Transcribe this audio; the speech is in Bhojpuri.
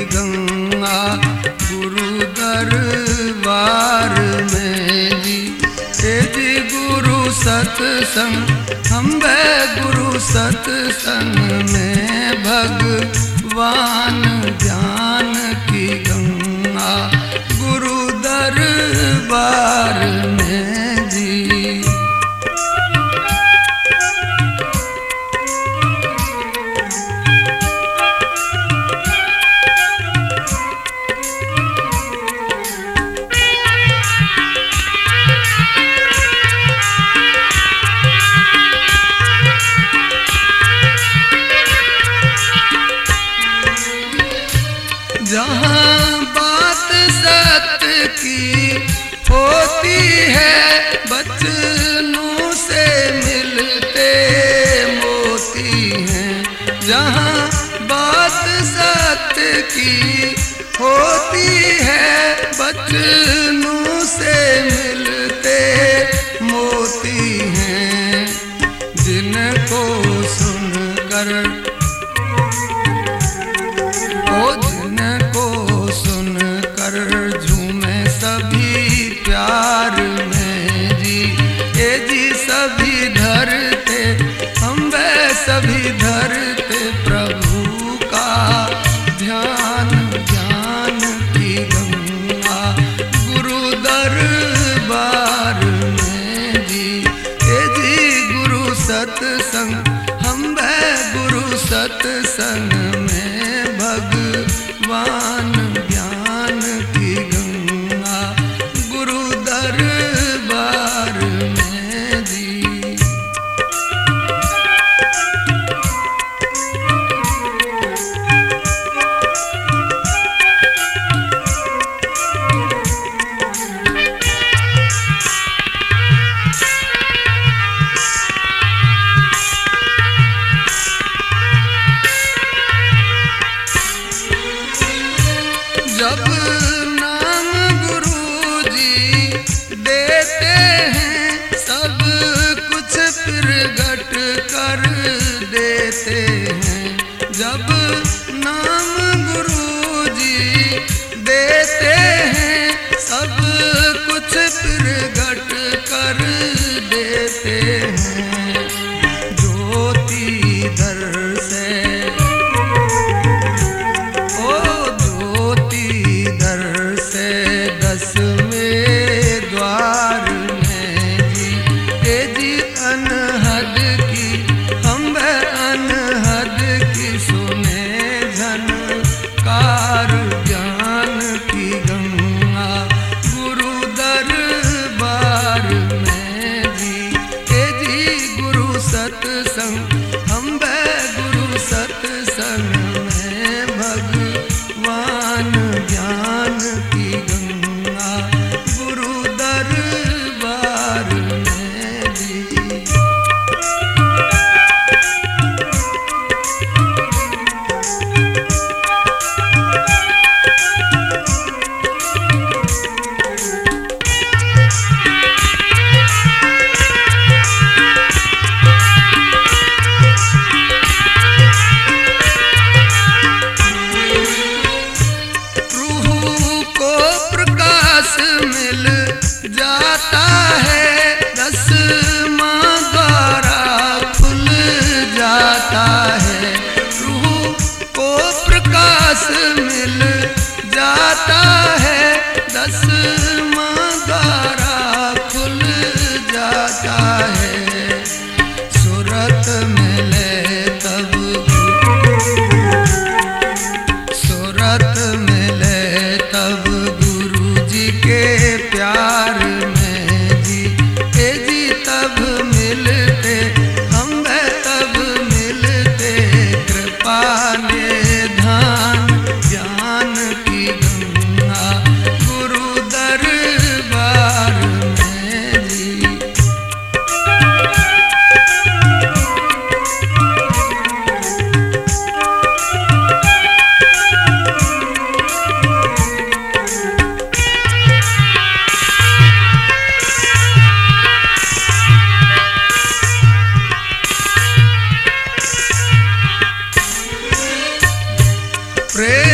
गंगा गुरु दरबार में जी। हे जी गुरु सत्संग हम वे गुरु सत्संग में भगवान ज्ञान की गंगा गुरु दरबार में जी। जहाँ बात सत्य की होती है बचनों से मिलते मोती हैं। जहाँ बात सत्य की होती है बचनों से मिलते मोती हैं। जिनको सुनकर झूमे सभी प्यार में जी। ये जी सभी धरते हम वे सभी धरते प्रभु का ध्यान ज्ञान की गंगा गुरु दरबार में जी। ये जी गुरु सत्संग हम वे गुरु सत्संग में भगवान ज्ञान की गंगा गुरु दरबार में जी। जब नाम गुरु जी देते हैं सब कुछ प्रगट कर देते हैं। जब नाम गुरु जी देते हैं सब कुछ प्रगट कर देते हैं। ज्योति दर से दसवें द्वार में जी। हे जी अनहद की हम अनहद की सुने झनकार ज्ञान की गंगा गुरु दरबार में जी। हे जी गुरु सत्संग हम गुरु सत्संग में भगवान ज्ञान की गंगा गुरु दरबार में जी। मिल जाता है दसवां द्वारा खुल जाता है। रूह को प्रकाश मिल जाता है दसवां द्वारा खुल जाता है। सूरत मिले तब सूरत मिले तब के प्यार में जी। हे जी तब मिलते हम तब मिलते कृपा निधान ज्ञान की गंगा गुरु दरबार में जी। प्रेम